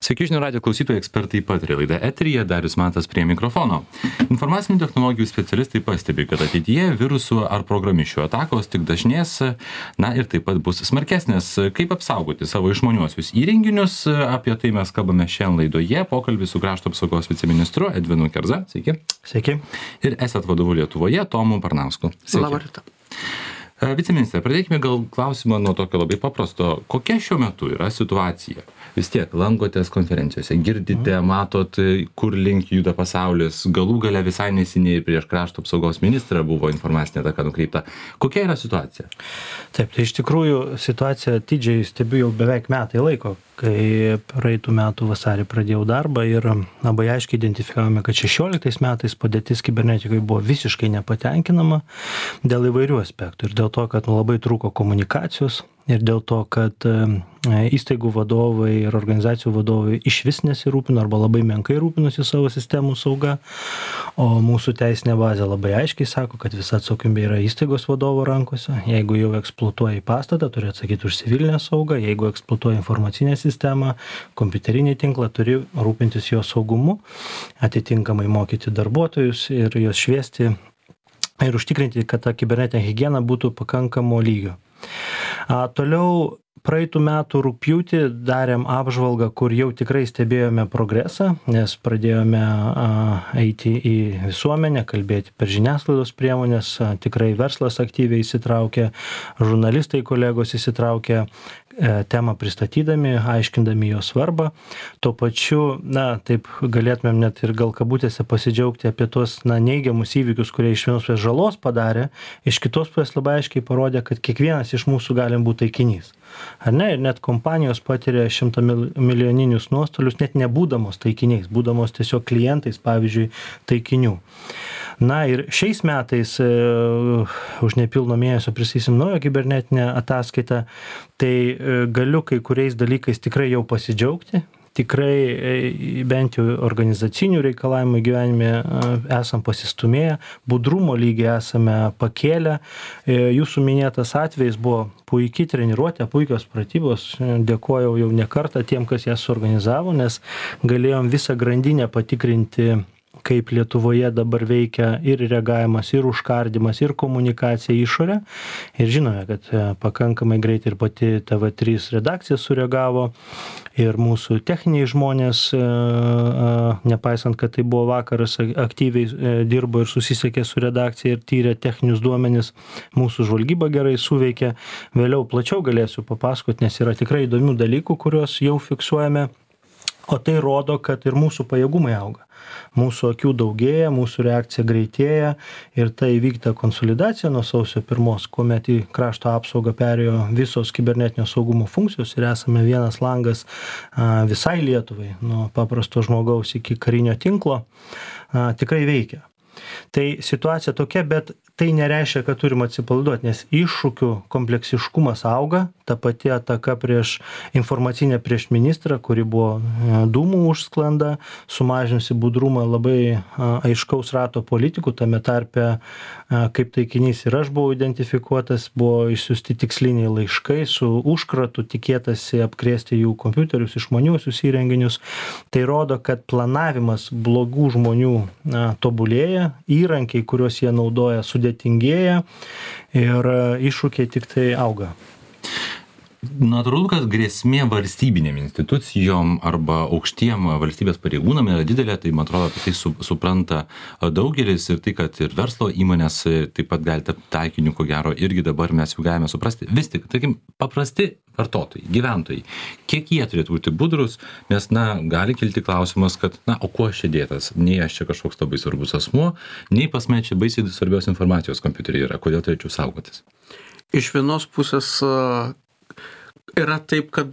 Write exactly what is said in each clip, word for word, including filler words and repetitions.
Sveiki, žinių radijo klausytojai, ekspertai pataria. Laida eteryje, Darius Matas prie mikrofono. Informacinių technologijų specialistai pastebi, kad ateityje virusų ar programišių atakos tik dažnės, na ir taip pat bus smarkesnės. Kaip apsaugoti savo išmaniuosius įrenginius? Apie tai mes kalbame šiandien laidoje. Pokalbį su krašto apsaugos viceministru Edvinu Kerza. Sveiki. Sveiki. Ir esat vadovu Lietuvoje Tomu Parnausku. Sveiki. Labą rytą. Viceministrė, pradėkime gal klausimą nuo tokio labai paprasto. Kokia šiuo metu yra situacija? Vis tiek lankotės konferencijose, girdite, matot, kur link juda pasaulis. Galų gale visai neseniai prieš krašto apsaugos ministrą buvo informacinė ataka nukreipta. Kokia yra situacija? Taip, tai iš tikrųjų situaciją atidžiai stebiu jau beveik metai laiko, kai praeitų metų vasarį pradėjau darbą ir labai aiškiai identifikavome, kad šešioliktais metais padėtis kibernetikoje buvo visiškai nepatenkinama dėl įvairių aspektų. Ir dėl to, kad labai trūko komunikacijos, ir dėl to, kad įstaigų vadovai ir organizacijų vadovai iš vis nesirūpino arba labai menkai rūpinosi savo sistemų sauga, o mūsų teisinė bazė labai aiškiai sako, kad visa atsakomybė yra įstaigos vadovo rankose. Jeigu jau eksploatuoji pastatą, turi atsakyti už civilinę saugą, jeigu eksploatuoji informacinę sistemą, kompiuterinį tinklą, turi rūpintis jo saugumu, atitinkamai mokyti darbuotojus ir juos šviesti ir užtikrinti, kad ta kibernetinė higiena būtų pakankamo lygio. A, toliau praeitų metų rugpjūtį darėm apžvalgą, kur jau tikrai stebėjome progresą, nes pradėjome a, eiti į visuomenę, kalbėti per žiniasklaidos priemonės, a, tikrai verslas aktyviai įsitraukė, žurnalistai kolegos įsitraukė, e, temą pristatydami, aiškindami jo svarbą. Tuo pačiu, na, taip galėtumėm net ir gal kabutėse pasidžiaugti apie tuos, na, neigiamus įvykius, kurie iš vienos pusės žalos padarė, iš kitos pusės labai aiškiai parodė, kad kiekvienas iš mūsų galim būti taikinys. Ar ne? Ir net kompanijos patiria šimtą milijoninius nuostolius, net nebūdamos taikiniais, būdamos tiesiog klientais, pavyzdžiui, taikinių. Na ir šiais metais, e, už nepilno mėnesio pristatysim naują kibernetinę ataskaitą, tai e, galiu kai kuriais dalykais tikrai jau pasidžiaugti. Tikrai bent jau organizacinių reikalavimų gyvenime esam pasistumėję, budrumo lygį esame pakėlę. Jūsų minėtas atvejis buvo puikiai treniruotė, puikios pratybos. Dėkojau jau ne kartą tiem, kas jas suorganizavo, nes galėjom visą grandinę patikrinti, kaip Lietuvoje dabar veikia ir reagavimas, ir užkardymas, ir komunikacija išorė. Ir žinome, kad pakankamai greitai ir pati T V trys redakcija sureagavo, ir mūsų techniniai žmonės, nepaisant, kad tai buvo vakaras, aktyviai dirbo ir susisiekė su redakcija ir tyrė techninius duomenis, mūsų žvalgyba gerai suveikė. Vėliau plačiau galėsiu papasakoti, nes yra tikrai įdomių dalykų, kuriuos jau fiksuojame, o tai rodo, kad ir mūsų pajėgumai auga. Mūsų akių daugėja, mūsų reakcija greitėja ir tai vyksta konsolidacija nuo sausio pirmos, kuomet į krašto apsaugą perėjo visos kibernetinio saugumo funkcijos ir esame vienas langas a, visai Lietuvai, nuo paprasto žmogaus iki karinio tinklo, a, tikrai veikia. Tai situacija tokia, bet tai nereiškia, kad turim atsipalaiduoti, nes iššūkių kompleksiškumas auga, ta pati ataka prieš informacinę prieš ministrą, kuri buvo dūmų užsklanda, sumažinusi budrumą labai aiškaus rato politikų, tame tarpe kaip taikinys ir aš buvau identifikuotas, buvo išsiųsti tiksliniai laiškai su užkratu, tikėtasi apkrėsti jų kompiuterius, išmaniuosius įrenginius. Tai rodo, kad planavimas blogų žmonių na, tobulėja, įrankiai, kuriuos jie naudoja, sudėtingėja ir iššūkiai tik tai auga. Natūralu, kad grėsmė valstybinėm institucijom arba aukštiem valstybės pareigūnam yra didelė, tai man atrodo, apie tai su, supranta daugelis ir tai, kad ir verslo įmonės taip pat gali tapti taikiniu, ko gero, irgi dabar mes jau galime suprasti. Vis tik, tarkim, paprasti vartotojai, gyventojai, kiek jie turėtų būti budrus, nes, na, gali kilti klausimas, kad, na, o kuo aš čia dėtas? Nei aš čia kažkoks labai svarbus asmuo, nei pas mane čia baisiai svarbios informacijos kompiuteriai yra, kodėl turėčiau saugotis? Iš vienos pusės yra taip, kad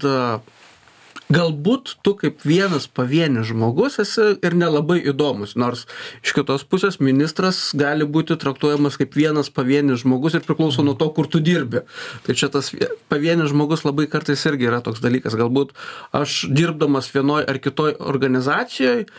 galbūt tu kaip vienas pavienis žmogus esi ir nelabai įdomus, nors iš kitos pusės ministras gali būti traktuojamas kaip vienas pavienis žmogus ir priklauso nuo to, kur tu dirbi. Tai čia tas pavienis žmogus labai kartais irgi yra toks dalykas. Galbūt aš dirbdamas vienoj ar kitoj organizacijoje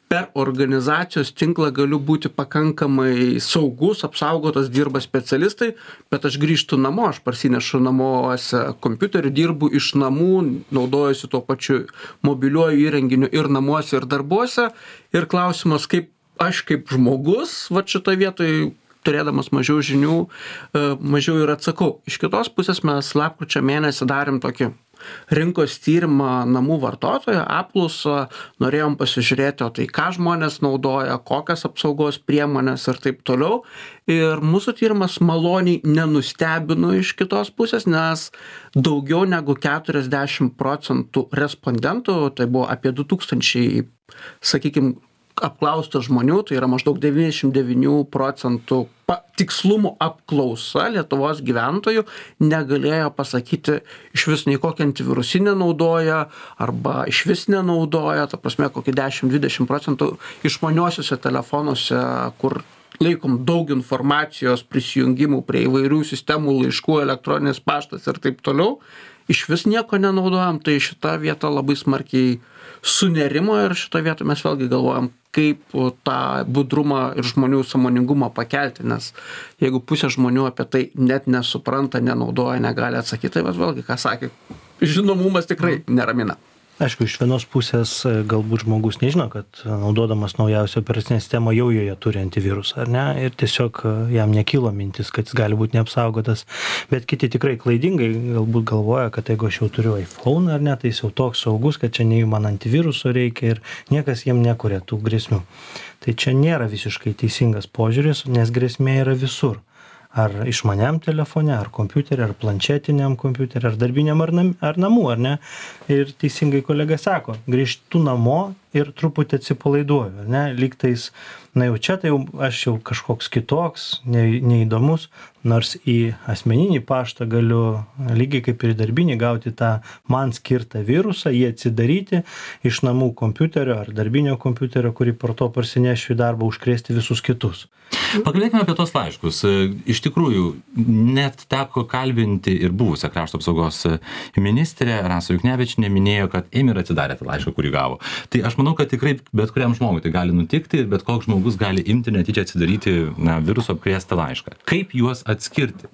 per organizacijos tinklą galiu būti pakankamai saugus, apsaugotas, dirba specialistai, bet aš grįžtu namo, aš parsinešu namuose kompiuterį, dirbu iš namų, naudojuosi tuo pačiu mobiliuoju įrenginiu ir namuose, ir darbuose. Ir klausimas, kaip aš kaip žmogus, va šitoje vietoje, turėdamas mažiau žinių, mažiau ir atsakau. Iš kitos pusės mes lapkričio mėnesį darėm tokį rinkos tyrimą namų vartotojo, apklausą, norėjom pasižiūrėti, o tai ką žmonės naudoja, kokias apsaugos priemonės ir taip toliau. Ir mūsų tyrimas maloniai nenustebino iš kitos pusės, nes daugiau negu keturiasdešimt procentų respondentų, tai buvo apie du tūkstančiai, sakykime, apklaustų žmonių, tai yra maždaug devyniasdešimt devynių procentų tikslumo apklausa Lietuvos gyventojų, negalėjo pasakyti iš vis nei kokią antivirusinę naudoja arba iš vis nenaudoja, ta prasme kokį dešimt dvidešimt procentų išmaniuosiuose telefonuose, kur laikom daug informacijos, prisijungimų prie įvairių sistemų, laiškų, elektroninis paštas ir taip toliau, iš vis nieko nenaudojam, tai šita vieta labai smarkiai sunerimo ir šitą vietą mes vėlgi galvojam, kaip tą budrumą ir žmonių sąmoningumą pakelti, nes jeigu pusė žmonių apie tai net nesupranta, nenaudoja, negali atsakyti, tai vėlgi, ką sakė, žinomumas tikrai neramina. Aišku, iš vienos pusės galbūt žmogus nežino, kad naudodamas naujausią operacinę sistemą jau joje turi antivirusą, ar ne? Ir tiesiog jam nekilo mintis, kad jis gali būti neapsaugotas. Bet kiti tikrai klaidingai galbūt galvoja, kad jeigu aš jau turiu iPhone, ar ne, tai jis jau toks saugus, kad čia nei man antiviruso reikia ir niekas jiem nekuria tų grėsmių. Tai čia nėra visiškai teisingas požiūris, nes grėsmė yra visur. Ar išmaniam telefone, ar kompiuterį, ar planšetiniam kompiuterį, ar darbiniam, ar, nam, ar namų, ar ne. Ir teisingai kolega sako, grįžtu namo ir truputį atsipalaiduoju, ar ne. Lygtais, na jau čia tai jau, aš jau kažkoks kitoks, ne, neįdomus, nors į asmeninį paštą galiu lygiai kaip ir į darbinį gauti tą man skirtą virusą, jį atsidaryti iš namų kompiuterio ar darbinio kompiuterio, kurį po to parsinešiu į darbą, užkrėsti visus kitus. Pakalbėkime apie tos laiškus. Iš tikrųjų, net teko kalbinti ir buvusią krašto apsaugos ministrę Rasą Juknevičienę, minėjo, kad ėmė ir atsidarė tą laišką, kurį gavo. Tai aš manau, kad tikrai bet kuriam žmogui tai gali nutikti, bet koks žmogus gali imti netyčia atsidaryti na, viruso apkrėstą laišką. Kaip juos atskirti?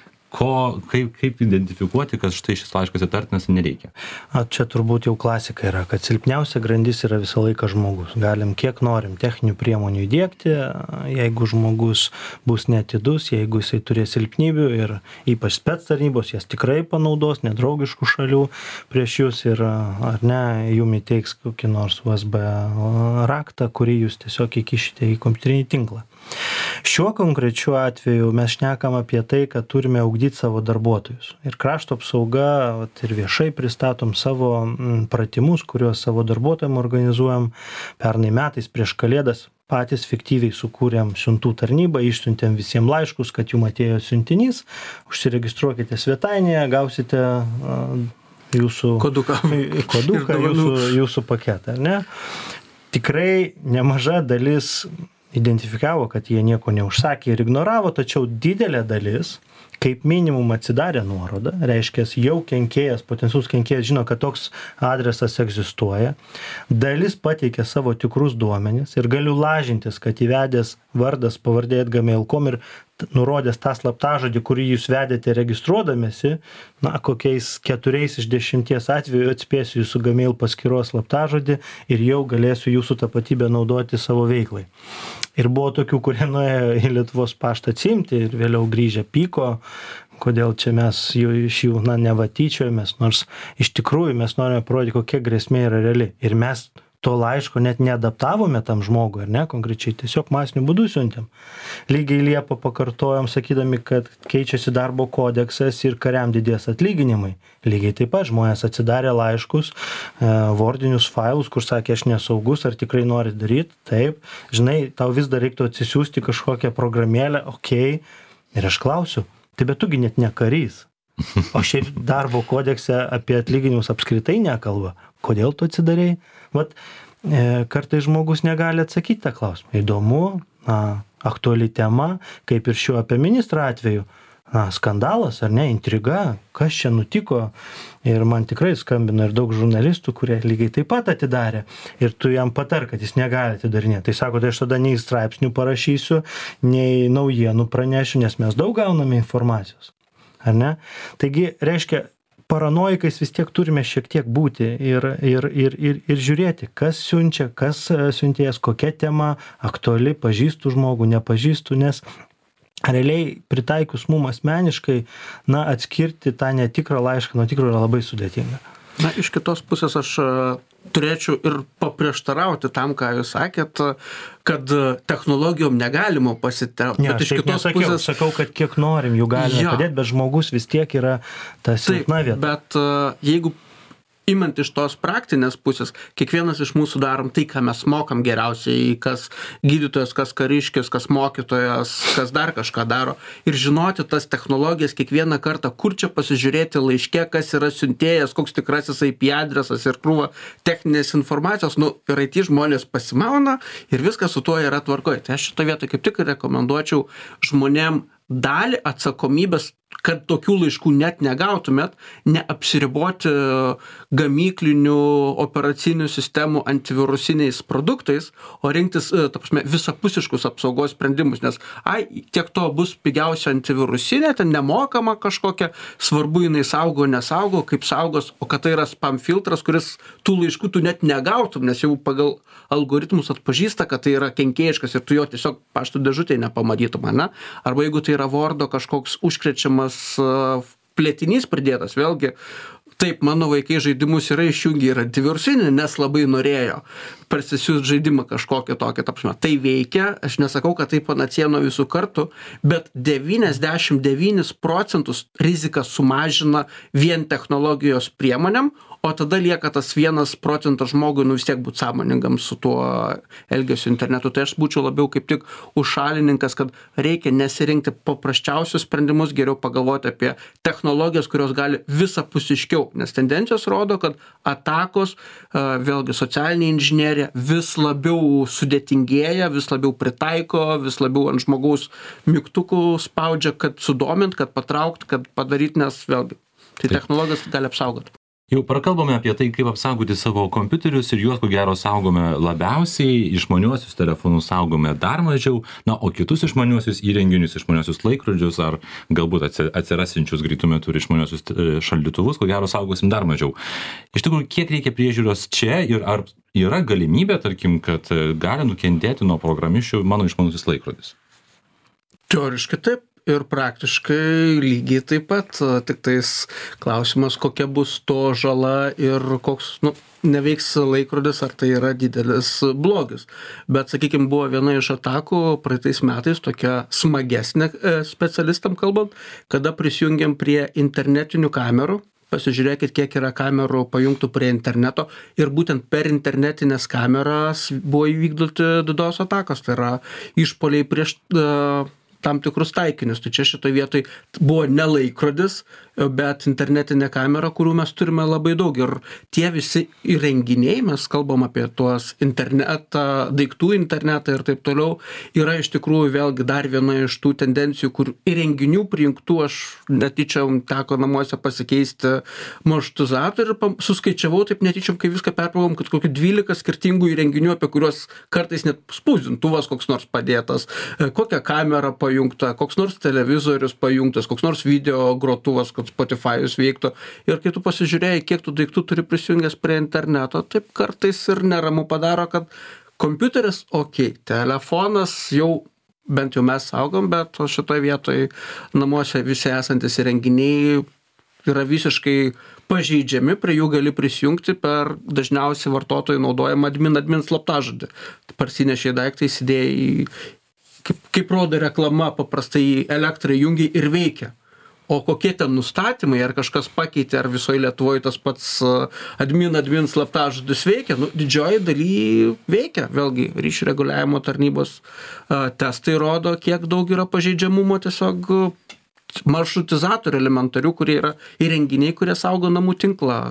Ko, kaip, kaip identifikuoti, kad štai šis laiškas įtartinas nereikia? A, čia turbūt jau klasika yra, kad silpniausia grandis yra visą laiką žmogus. Galim kiek norim techninių priemonių įdiegti, jeigu žmogus bus neatidus, jeigu jisai turės silpnybių ir ypač spec tarnybos jas tikrai panaudos, nedraugiškų šalių prieš jūs ir ar ne, jum įteiks kokį nors U S B raktą, kurį jūs tiesiog įkišite į kompiuterinį tinklą. Šiuo konkrečiu atveju mes šnekam apie tai, kad turime ugdyti savo darbuotojus. Ir krašto apsauga vat, ir viešai pristatom savo pratimus, kuriuos savo darbuotojams organizuojam. Pernai metais prieš Kalėdas patys fiktyviai sukūrėm siuntų tarnybą, išsiuntėm visiems laiškus, kad jums atėjo siuntinys, užsiregistruokite svetainėje, gausite uh, jūsų koduką, koduką jūsų, jūsų paketą. Ne? Tikrai nemaža dalis identifikavo, kad jie nieko neužsakė ir ignoravo, tačiau didelė dalis, kaip minimum atsidarė nuorodą, reiškia, jau kenkėjas, potencialus kenkėjas žino, kad toks adresas egzistuoja, dalis pateikė savo tikrus duomenis ir galiu lažintis, kad įvedęs vardas, pavardė at gmail dot com ir nurodęs tą slaptažodį, kurį jūs vedėte registruodamėsi, na, kokiais keturiais iš dešimties atveju atspėsiu jūsų Gmail paskyros slaptažodį ir jau galėsiu jūsų tapatybę naudoti savo veiklai. Ir buvo tokių, kurie nuėjo į Lietuvos paštą atsiimti ir vėliau grįžę pyko, kodėl čia mes jų, iš jų na, nevatyčiojomės, nors iš tikrųjų mes norime parodyti, kokia grėsmė yra reali. Ir mes to laiško net neadaptavome tam žmogui, ar ne, konkrečiai, tiesiog masiniu būdu siuntėm. Lygiai Liepą pakartojom, sakydami, kad keičiasi darbo kodeksas ir kariam didės atlyginimai. Lygiai taip pat žmonės atsidarė laiškus, e, vordinius failus, kur sakė, aš nesaugus, ar tikrai nori daryti, taip, žinai, tau vis dar reiktų atsisiųsti kažkokią programėlę, okei, okay. Ir aš klausiu, tai bet tugi net ne karys. O šiaip darbo kodekse apie atlyginimus apskritai nekalba. Kodėl tu atsidarėjai? Vat, e, kartais žmogus negali atsakyti tą klausimą. Įdomu, na, aktuali tema, kaip ir šiuo apie ministrą atveju. na, skandalas, ar ne, intriga, kas čia nutiko. Ir man tikrai skambino ir daug žurnalistų, kurie lygiai taip pat atidarė. Ir tu jam patar, kad jis negali atidarinėti. Tai sako, tai aš tada nei straipsnių parašysiu, nei naujienų pranešiu, nes mes daug gauname informacijos. Ar ne? Taigi, reiškia, paranojikais vis tiek turime šiek tiek būti ir, ir, ir, ir, ir žiūrėti, kas siunčia, kas siuntėjas, kokia tema, aktuali, pažįstų žmogų, nepažįstų, nes realiai pritaikius mum asmeniškai, na, atskirti tą netikrą laišką nuo tikro yra labai sudėtinga. Na, iš kitos pusės aš turėčiau ir paprieštarauti tam, ką jūs sakėt, kad technologijom negalima pasitelkti. Ne, aš taip nesakiau, pusės... sakau, kad kiek norim jų galime ja. padėti, bet žmogus vis tiek yra ta silpna vieta. Bet jeigu imant iš tos praktinės pusės, kiekvienas iš mūsų darom tai, ką mes mokam geriausiai, kas gydytojas, kas kariškis, kas mokytojas, kas dar kažką daro. Ir žinoti tas technologijas kiekvieną kartą, kur čia pasižiūrėti laiške, kas yra siuntėjas, koks tikrasis I P adresas ir krūva techninės informacijos, nu, ir I T žmonės pasimauna ir viskas su tuo yra tvarkoje. Tai aš šitą vietą kaip tik rekomenduočiau žmonėm dalį atsakomybės, kad tokių laiškų net negautumėt, neapsiriboti gamyklinių operacinių sistemų antivirusiniais produktais, o rinktis, ta prasme, visapusiškus apsaugos sprendimus, nes ai, tiek to bus pigiausia antivirusinė, ten nemokama kažkokia, svarbu jinai saugo, nesaugo, kaip saugos, o kad tai yra spam filtras, kuris tų laiškų tu net negautum, nes jau pagal algoritmus atpažįsta, kad tai yra kenkėjiškas ir tu jo tiesiog pašto dėžutėje nepamatytum, ne? Arba jeigu tai yra Wordo kažkoks užkrečiamas plėtinys pridėtas, vėlgi, taip, mano vaikai žaidimus yra išjungę ir antivirusinį, nes labai norėjo parsisiųsti žaidimą kažkokį tokį, tapsime. Tai veikia, aš nesakau, kad tai panacėja nuo visų kartų, bet devyniasdešimt devynis procentus riziką sumažina vien technologijos priemonėm, o tada lieka tas vienas procentas žmogui, nu vis tiek būti sąmoningam su tuo elgesiu internetu. Tai aš būčiau labiau kaip tik užšalininkas, kad reikia nesirinkti paprasčiausius sprendimus, geriau pagalvoti apie technologijas, kurios gali visapusiškiau, nes tendencijos rodo, kad atakos, vėlgi socialinė inžinerija vis labiau sudėtingėja, vis labiau pritaiko, vis labiau ant žmogaus mygtukų spaudžia, kad sudomint, kad patraukt, kad padaryt, nes vėlgi tai technologijos gali apsaugoti. Jau prakalbame apie tai, kaip apsaugoti savo kompiuterius ir juos, ko gero, saugome labiausiai, išmaniuosius telefonus saugome dar mažiau, na, o kitus išmaniuosius įrenginius, išmaniuosius laikrodžius ar galbūt atsirasinčius greitų metų ir išmaniuosius šaldytuvus, ko gero, saugosim dar mažiau. Iš tikrųjų, kiek reikia priežiūros čia ir ar yra galimybė, tarkim, kad gali nukentėti nuo programišių mano išmanusis laikrodis? Teoriškai taip. Ir praktiškai lygiai taip pat, tik tais klausimas, kokia bus to žala ir koks, nu, neveiks laikrodis, ar tai yra didelis blogis. Bet, sakykime, buvo viena iš atakų praeitais metais, tokia smagesnė specialistam kalbant, kada prisijungiam prie internetinių kamerų. Pasižiūrėkit, kiek yra kamerų pajungtų prie interneto ir būtent per internetinės kameras buvo įvykdyti DDoS atakos, tai yra išpoliai prieš uh, tam tikrus taikinius. Tai čia šitoj vietoj buvo ne laikrodis, bet internetinė kamera, kurių mes turime labai daug. Ir tie visi įrenginiai, mes kalbam apie tuos internetą, daiktų internetą ir taip toliau, yra iš tikrųjų vėlgi dar viena iš tų tendencijų, kur įrenginių prijungtų, aš netyčiom teko namuose pasikeisti maršrutizatorių ir suskaičiavau taip netyčiom, kai viską perpravom, kad kokių dvylika skirtingų įrenginių, apie kuriuos kartais net spausdintuvas koks nors padėtas, kokia kamera pajungta, koks nors televizorius pajungtas, koks nors video grotuvas, kad Spotify'us veiktų. Ir kai tu pasižiūrėjai, kiek tu daiktų turi prisijungęs prie interneto, taip kartais ir neramu padaro, kad kompiuteris, okei, okay, telefonas jau, bent jau mes saugom, bet šitoje vietoje namuose visi esantis įrenginiai yra visiškai pažeidžiami, prie jų gali prisijungti per dažniausiai vartotojų naudojamą admin admin slaptažodį. Parsinešiai daiktą įsidėjai, kaip, kaip rodo reklama, paprastai elektrą jungiai ir veikia. O kokie ten nustatymai, ar kažkas pakeitė, ar visoje Lietuvoje tas pats admin admin slaptažodis veikia, nu, didžioji daly veikia. Vėlgi, ryšių reguliavimo tarnybos uh, testai rodo, kiek daug yra pažeidžiamumo tiesiog maršrutizatorių elementarių, kurie yra įrenginiai, kurie saugo namų tinklą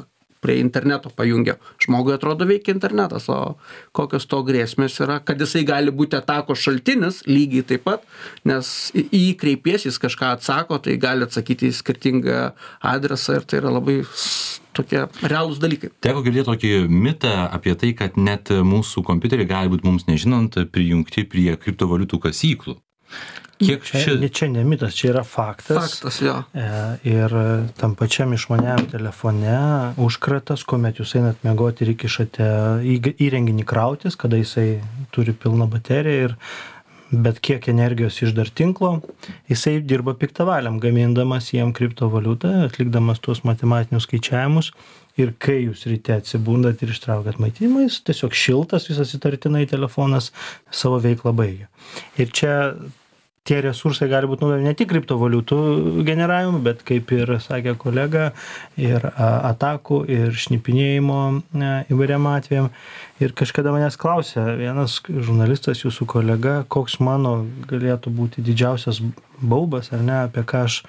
prie interneto pajungia. Žmogui atrodo veikia internetas, o kokios to grėsmės yra, kad jisai gali būti atakos šaltinis, lygiai taip pat, nes į jį kreipiesi, jis kažką atsako, tai gali atsakyti į skirtingą adresą ir tai yra labai tokie realūs dalykai. Teko girdėti tokį mitą apie tai, kad net mūsų kompiuteriai gali būti mums nežinant prijungti prie kriptovaliutų kasyklų. Kiek Čia, ši... čia ne mitas, čia yra faktas. Faktas, jo. E, Ir tam pačiam išmaniam telefone užkratas, kuomet jūs einat miegoti ir įkišate į- įrenginį krautis, kada jisai turi pilną bateriją ir bet kiek energijos iš dar tinklo, jisai dirba piktavaliam, gamindamas jiem kriptovaliutą, atlikdamas tuos matematinius skaičiavimus. Ir kai jūs ryte atsibundat ir ištraukiat maitinimą, jis tiesiog šiltas, visas įtartinai telefonas savo veiklą baigia. Ir čia tie resursai gali būti naudojami ne tik kriptovaliutų generavimu, bet kaip ir sakė kolega, ir a, atakų, ir šnipinėjimo a, įvairiam atvejam. Ir kažkada manęs klausė vienas žurnalistas, jūsų kolega, koks mano galėtų būti didžiausias baubas, ar ne, apie ką aš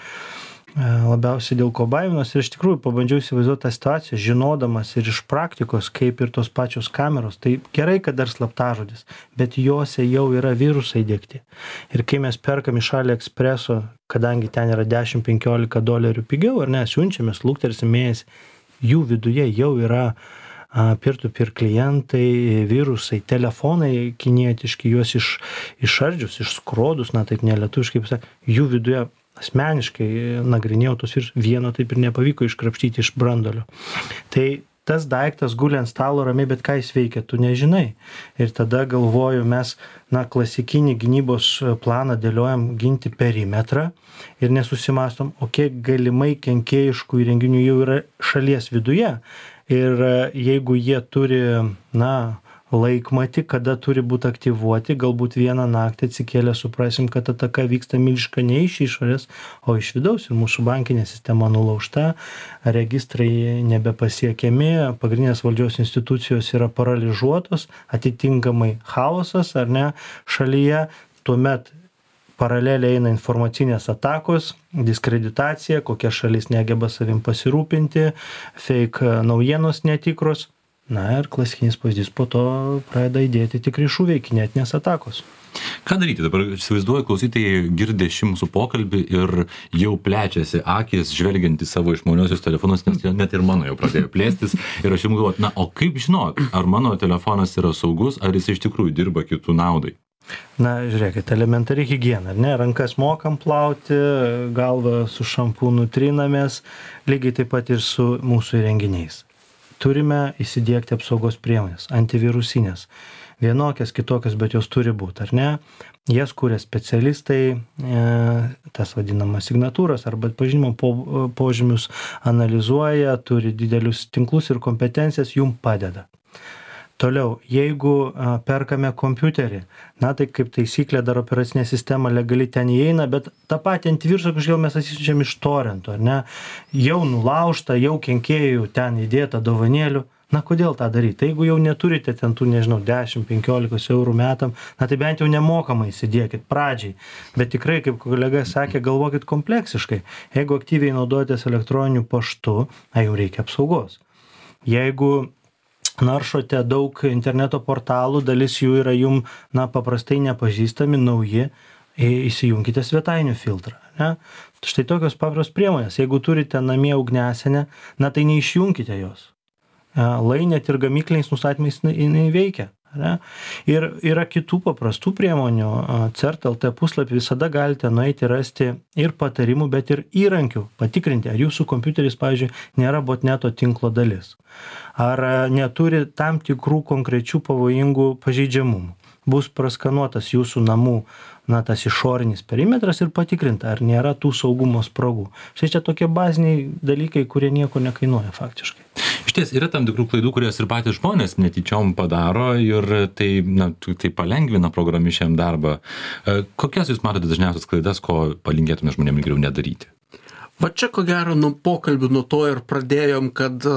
labiausiai dėl ko baiminos. Ir iš tikrųjų pabandžiau įsivaizduoti tą situaciją, žinodamas ir iš praktikos, kaip ir tos pačios kameros. Tai gerai, kad dar slaptažodis, bet juose jau yra virusai dėkti. Ir kai mes perkam iš AliExpresso, kadangi ten yra dešimt penkiolika dolerių pigiau, ar ne, siunčiamės, luktersim mėnesį, jų viduje jau yra peer-to-peer klientai, virusai, telefonai kinietiški, juos iš, išardžius, išskrodus, na taip nelietuviškai pasakė, jų viduje asmeniškai nagrinėjau tos ir vieno taip ir nepavyko iškrapštyti iš brandolio. Tai tas daiktas guli ant stalo ramiai, bet ką jis veikia, tu nežinai. Ir tada galvoju, mes na, klasikinį gynybos planą dėliojam ginti perimetrą ir nesusimastom, o kiek galimai kenkėjiškų įrenginių jau yra šalies viduje. Ir jeigu jie turi, na, laikmatį, kada turi būti aktyvuoti, galbūt vieną naktį atsikėlę suprasim, kad ataka vyksta milžiniška ne iš išorės, o iš vidaus ir mūsų bankinė sistema nulaužta, registrai nebepasiekiami, pagrindinės valdžios institucijos yra paralyžiuotos, atitinkamai chaosas ar ne šalyje, tuomet paraleliai eina informacinės atakos, diskreditacija, kokia šalis negeba savim pasirūpinti, fake naujienos netikros. Na ir klasikinis pavyzdys po to pradeda įdėti tikri šūviai, kinetinės atakos. Ką daryti? Dabar įsivaizduoju, klausytojai girdi šį mūsų pokalbį ir jau plečiasi akis, žvelgiant į savo išmaniuosius telefonus, nes net ir mano jau pradėjo plėstis. Ir aš jums galvoju, na, o kaip žinot, ar mano telefonas yra saugus, ar jis iš tikrųjų dirba kitų naudai? Na, žiūrėkit, elementari higiena, ar ne? Rankas mokam plauti, galvą su šampūnu trinamės, lygiai taip pat ir su mūsų įrenginiais. Turime įsidiegti apsaugos priemonės, antivirusinės, vienokias, kitokias, bet jos turi būti, ar ne? Jas kūrė specialistai, e, tas vadinamas signatūras arba atpažinimo po, požymius analizuoja, turi didelius tinklus ir kompetencijas, jum padeda. Toliau, jeigu a, perkame kompiuterį, na tai kaip taisyklė dar operacinė sistema legali ten įeina, bet tą patį antivirusą kažkaip mes atsisiunčiam iš torrento, ar ne? Jau nulaužta, jau kenkėjų ten įdėta dovanėlių. Na kodėl tą daryti? Tai jeigu jau neturite ten tų, nežinau, dešimt penkiolika eurų metam, na tai bent jau nemokamai įsidėkit pradžiai. Bet tikrai, kaip kolega sakė, galvokit kompleksiškai. Jeigu aktyviai naudojatės elektroniniu paštu, na jums reikia apsaugos. Jeigu naršote daug interneto portalų, dalis jų yra jum, na, paprastai nepažįstami, nauji, įsijunkite svetainių filtrą, ne? Štai tokios paprastos priemonės. Jeigu turite namie ugniasenę, na, tai neišjunkite jos. Lai net ir gamykliniais nustatymais jinai veikia, ne? Ir yra kitų paprastų priemonių. C E R T L T puslapį visada galite nueiti rasti ir patarimų, bet ir įrankių patikrinti, ar jūsų kompiuteris, pavyzdžiui, nėra botneto tinklo dalis. Ar neturi tam tikrų konkrečių pavojingų pažeidžiamumų. Bus praskanuotas jūsų namų, na, tas išorinis perimetras ir patikrinta, ar nėra tų saugumo spragų. Štai čia tokie baziniai dalykai, kurie nieko nekainuoja faktiškai. Išties, yra tam tikrų klaidų, kurias ir patys žmonės netyčiom padaro ir tai, na, tai palengvina programišiam darbą. Kokias jūs matote dažniausias klaidas, ko palinkėtume žmonėms geriau nedaryti? Va čia ko gero nuo pokalbių nuo to ir pradėjom, kad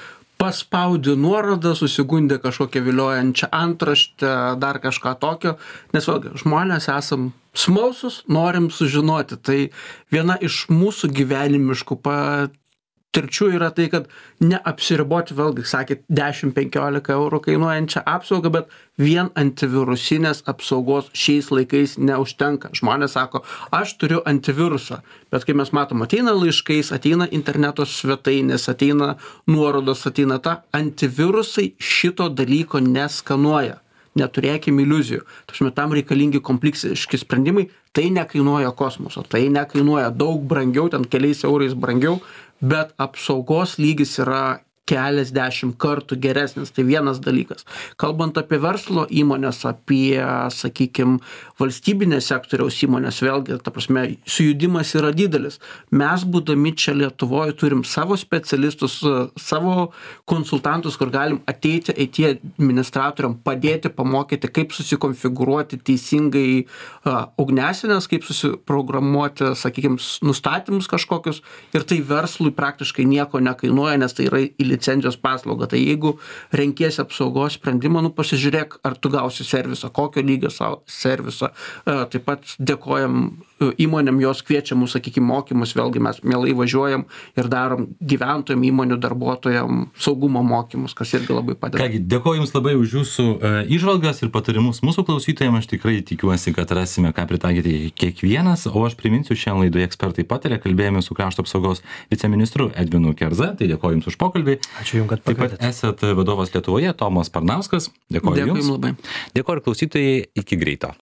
paspaudi nuorodą, susigundė kažkokią viliojančią antraštę, dar kažką tokio, nes vėlgi, žmonės esam smalsus, norim sužinoti. Tai viena iš mūsų gyvenimiškų pa patirčių yra tai, kad neapsiriboti, vėlgi, sakėt, dešimt penkiolika eurų kainuojančią apsaugą, bet vien antivirusinės apsaugos šiais laikais neužtenka. Žmonės sako, aš turiu antivirusą, bet kai mes matom, ateina laiškais, ateina interneto svetainės, ateina nuorodos, ateina ta, antivirusai šito dalyko neskanuoja. Neturėkim iliuzijų. Tačiau tam reikalingi kompleksiški sprendimai, tai nekainuoja kosmoso, tai nekainuoja daug brangiau, ten keliais eurais brangiau, bet apsaugos lygis yra keliasdešimt kartų geresnis, tai vienas dalykas. Kalbant apie verslo įmonės, apie, sakykime, valstybinės sektoriaus įmonės, vėlgi, ta prasme, sujudimas yra didelis. Mes, būdami čia Lietuvoje, turim savo specialistus, savo konsultantus, kur galim ateiti I T administratoriam, padėti, pamokyti, kaip susikonfigūruoti teisingai uh, ugnesinės, kaip susiprogramuoti, sakykime, nustatymus kažkokius, ir tai verslui praktiškai nieko nekainuoja, nes tai yra į licencijos paslaugą. Tai jeigu renkiesi apsaugos sprendimą, nu pasižiūrėk, ar tu gausi servisą, kokio lygio servisą. Taip pat dėkojam įmonėm, jos kviečia mus, sakykime, mokymus, vėlgi mes mielai važiuojam ir darom gyventojam, įmonių darbuotojam saugumo mokymus, kas irgi labai padeda. Kągi, dėkoju Jums labai už Jūsų įžvalgas ir patarimus mūsų klausytojams. Aš tikrai tikiuosi, kad rasime, ką pritaikyti kiekvienas, o aš priminsiu, šiandien laidoje ekspertai patarė, kalbėjome su krašto apsaugos viceministru Edvinu Kerza, tai dėkoju Jums už pokalbį. Ačiū Jums, kad pakvietėte. Taip pat esat vadovas Lietuvoje, Tomas Parnauskas. Dėkoju Dėkui Jums. labai. Dėkoju klausytojai, iki greito.